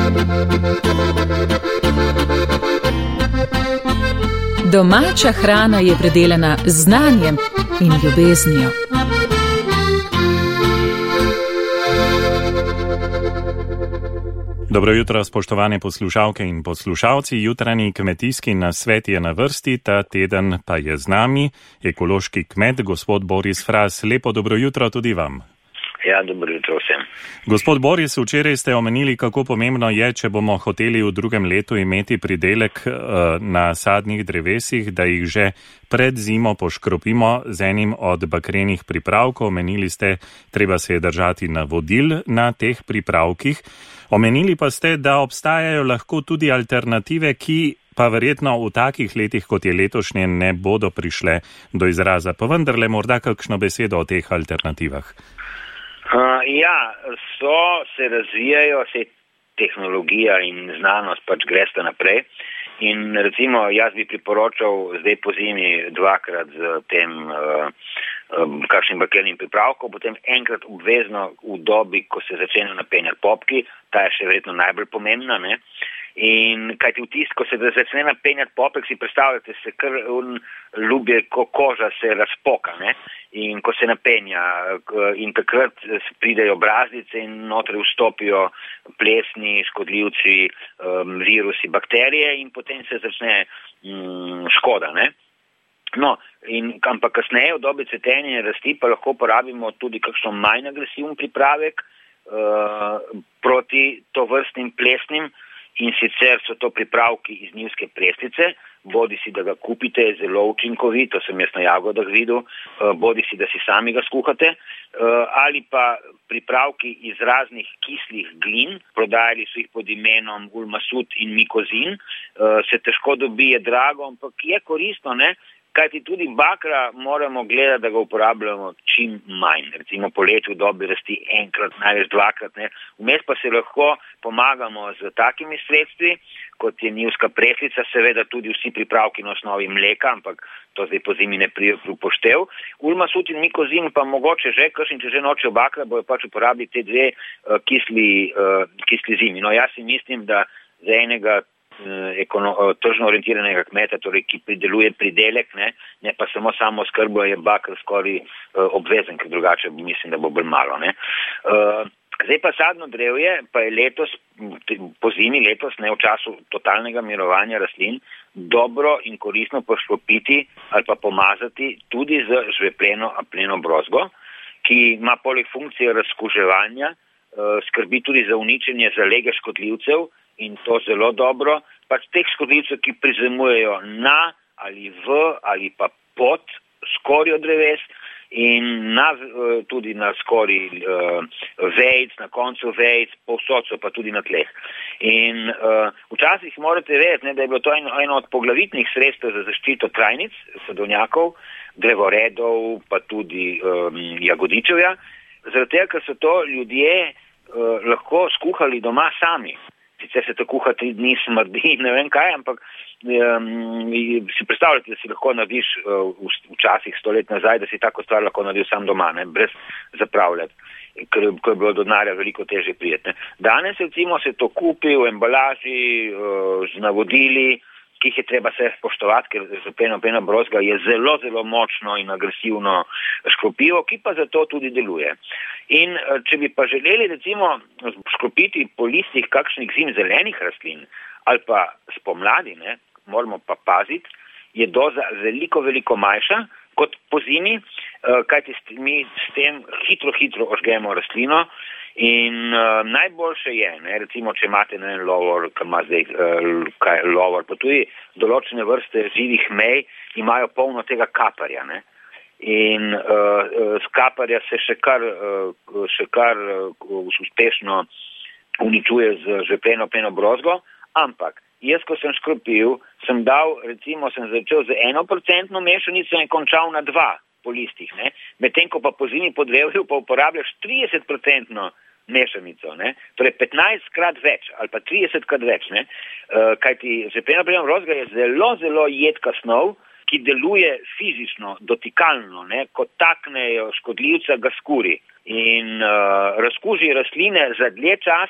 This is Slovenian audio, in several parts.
Domača hrana je predelana z znanjem in ljubeznijo. Dobro jutro, spoštovane poslušalke in poslušalci. Jutranji kmetijski nasvet je na vrsti, ta teden pa je z nami ekološki kmet, gospod Boris Fras. Lepo dobro jutro tudi vam. Ja, dobro jutro vsem. Gospod Boris, včeraj ste omenili, kako pomembno je, če bomo hoteli v drugem letu imeti pridelek na sadnih drevesih, da jih že pred zimo poškropimo z enim od bakrenih pripravkov. Omenili ste, treba se je držati navodil na teh pripravkih. Omenili pa ste, da obstajajo lahko tudi alternative, ki pa verjetno v takih letih, kot je letošnje, ne bodo prišle do izraza. Pa vendarle morda kakšno besedo o teh alternativah. Se razvijajo, se tehnologija in znanost pač gresta naprej. In recimo jaz bi priporočal zdaj po zimi dvakrat z tem kakšnim bakrenim pripravkom, potem enkrat obvezno v dobi, ko se začnejo napenjati popki, ta je še verjetno najbolj pomembna, ne? In kajti vtis, ko se začne napenjati popek, si predstavljate, se kar ljubje, ko koža se razpoka, ne? In ko se napenja in takrat pridejo brazdice in notri vstopijo plesni, škodljivci, virusi, bakterije in potem se začne škoda, ne? No, ampak kasneje v dobi cvetenja rasti pa lahko porabimo tudi kakšno manj agresiven pripravek proti tovrstnim plesnim. In sicer so to pripravki iz njivske preslice, bodi si da ga kupite, je zelo učinkovit, to sem jaz na jagodah videl, bodi si da si sami ga skuhate, ali pa pripravki iz raznih kislih glin, prodajali so jih pod imenom ulmasut in mikozin, se težko dobi, je drago, ampak je koristno, ne? Kajti tudi bakra moramo gledati, da ga uporabljamo čim manj. Recimo poleti v dobi rasti enkrat, največ dvakrat, ne. Vmes pa se lahko pomagamo z takimi sredstvi, kot je njivska preslica, seveda tudi vsi pripravki na osnovi mleka, ampak to zdaj po zimi ne pride v upoštev. Ulmasut in mikozin pa mogoče že, kakšen če že nočejo bakra, bojo pač uporabili te dve kisli zimi. No, jaz si mislim, da za enega tržno orientiranega kmeta, torej ki prideluje pridelek, ne pa samo skrbo, je bakr skoraj obvezen, ker drugače mislim, da bo bolj malo, ne. Zdaj pa sadno drevje, pa je letos, po zimi letos, ne v času totalnega mirovanja rastlin, dobro in koristno poškropiti ali pa pomazati tudi z žvepleno apleno brozgo, ki ima poleg funkcije razkuževanja, skrbi tudi za uničenje zalege škodljivcev, in to zelo dobro, pač teh škodljivcev, ki prizemujejo na ali v ali pa pod skorjo dreves in tudi na skorji vejic, na koncu vejic, povsod so pa tudi na tleh. In včasih morate vedeti, da je bilo to eno od poglavitnih sredstev za zaščito trajnic, sadovnjakov, drevoredov, pa tudi jagodičevja, zaradi tega, ker so to ljudje lahko skuhali doma sami. Sicer se to kuha 3 dni, smrdi, ne vem kaj, ampak si predstavljate, da si lahko narediš včasih 100 let nazaj, da si tako stvar lahko naredil sam doma, ne, brez zapravljati, ker je bilo do denarja veliko težje prijeti. Danes recimo se to kupi v embalaži z navodili, ki jih je treba se spoštovati, ker žveplena brozga je zelo, zelo močno in agresivno škropivo, ki pa zato tudi deluje. In če bi pa želeli recimo škropiti po listih kakšnih zimzelenih rastlin ali pa spomladi, ne, moramo pa paziti, je doza veliko, veliko manjša kot po zimi, kajti mi s tem hitro ožgemo rastlino. In najboljše je, ne, recimo, če imate lovor, ki ima zdaj lovor, pa tudi določene vrste živih mej imajo polno tega kaparja, ne. In z kaparja se še kar uspešno uničuje z žvepleno apleno brozgo, ampak jaz, ko sem škropil, sem začel z 1% mešanico in končal na 2 po listih, ne. Medtem ko pa po zimi po drevju pa uporabljaš 30% mešanico, ne? Torej 15-krat več ali pa 30-krat več, ne? Kajti žveplena aplena brozga je zelo, zelo jedka snov, ki deluje fizično, dotikalno, ne? Ko taknejo škodljivca, ga skuri in razkuži rastline za dlje časa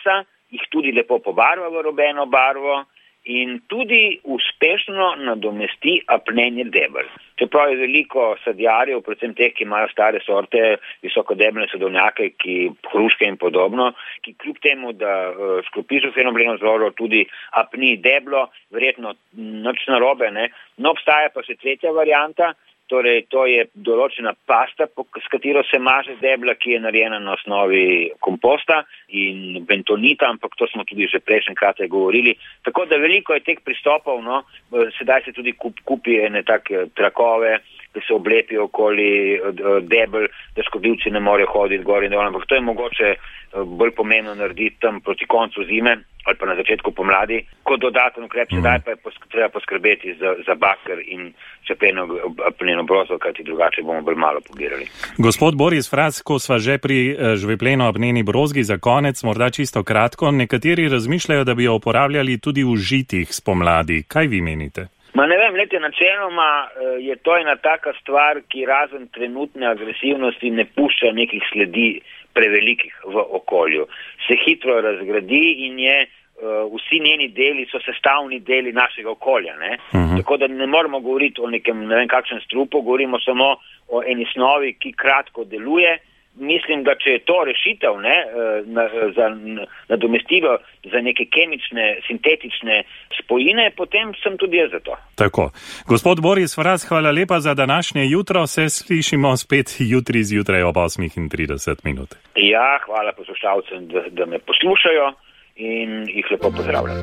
jih tudi lepo pobarva v rubeno barvo in tudi uspešno nadomesti apnenje debel. Čeprav je veliko sadjarjev, predvsem teh, ki imajo stare sorte, visokodebelne sadovnjake, hruške in podobno, ki kljub temu, da škropiš v fenoblendazolo tudi apni deblo, verjetno nič narobe, ne. No, obstaja pa še tretja varianta, torej to je določena pasta, s katero se maže debla, ki je narejena na osnovi komposta in bentonita, ampak to smo tudi že prejšnjkrat govorili. Tako da veliko je teh pristopov, no, sedaj se tudi kupi ene take trakove, ki se oblepijo okoli debel, da škodljivci ne morejo hoditi gor in dol, ampak to je mogoče bolj pomembno narediti tam proti koncu zime ali pa na začetku pomladi. Kot dodaten ukrep sedaj pa je treba poskrbeti za baker in čepeno brozdo, kajti drugače bomo bolj malo pobirali. Gospod Boris Fras, ko sva že pri žvepleno apneni brozgi, za konec morda čisto kratko, nekateri razmišljajo, da bi jo uporabljali tudi v žitih spomladi. Kaj vi menite? Ne vem, načeloma je to ena taka stvar, ki razen trenutne agresivnosti ne pušča nekih sledi prevelikih v okolju. Se hitro razgradi in vsi njeni deli so sestavni deli našega okolja. Ne? Tako da ne moramo govoriti o nekem, ne vem kakšen strupu, govorimo samo o eni snovi, ki kratko deluje. Mislim, da če je to rešitev za nadomestilo za neke kemične, sintetične spojine, potem sem tudi jaz za to. Tako. Gospod Boris Fras, hvala lepa za današnje jutro. Se slišimo spet jutri zjutraj ob 8:30. Ja, hvala poslušalcem, da me poslušajo in jih lepo pozdravljam.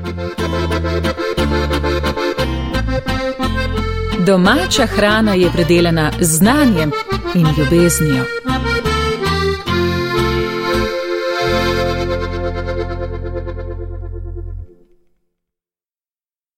Domača hrana je predelana z znanjem in ljubeznijo.